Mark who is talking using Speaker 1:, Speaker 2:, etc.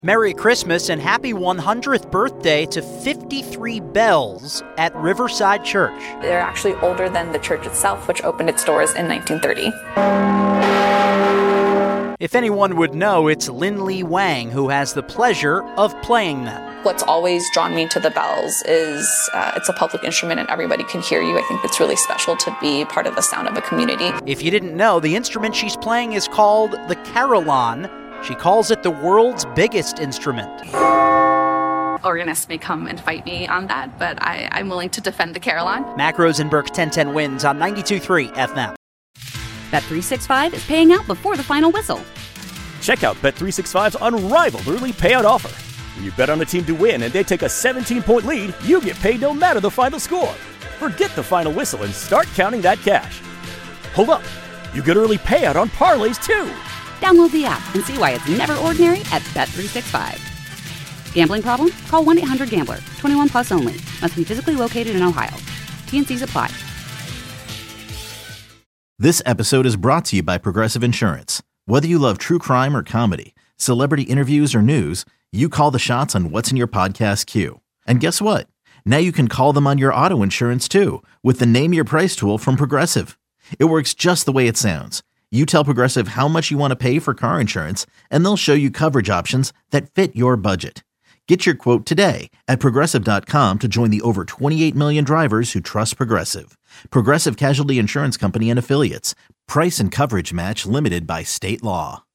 Speaker 1: Merry Christmas and happy 100th birthday to 53 Bells at Riverside Church.
Speaker 2: They're actually older than the church itself, which opened its doors in 1930.
Speaker 1: If anyone would know, it's Lin-Li Wang who has the pleasure of playing them.
Speaker 2: What's always drawn me to the bells is it's a public instrument and everybody can hear you. I think it's really special to be part of the sound of a community.
Speaker 1: If you didn't know, the instrument she's playing is called the carillon. She calls it the world's biggest instrument.
Speaker 3: Organists may come and fight me on that, but I'm willing to defend the carillon.
Speaker 1: Mac Rosenberg, 1010 wins on 92.3 FM.
Speaker 4: Bet365 is paying out before the final whistle.
Speaker 5: Check out Bet365's unrivaled early payout offer. When you bet on a team to win and they take a 17-point lead, you get paid no matter the final score. Forget the final whistle and start counting that cash. Hold up, you get early payout on parlays too.
Speaker 4: Download the app and see why it's never ordinary at Bet365. Gambling problem? Call 1-800-GAMBLER. 21 plus only. Must be physically located in Ohio. T&Cs apply.
Speaker 6: This episode is brought to you by Progressive Insurance. Whether you love true crime or comedy, celebrity interviews or news, you call the shots on what's in your podcast queue. And guess what? Now you can call them on your auto insurance too with the Name Your Price tool from Progressive. It works just the way it sounds. You tell Progressive how much you want to pay for car insurance, and they'll show you coverage options that fit your budget. Get your quote today at Progressive.com to join the over 28 million drivers who trust Progressive. Progressive Casualty Insurance Company and Affiliates. Price and coverage match limited by state law.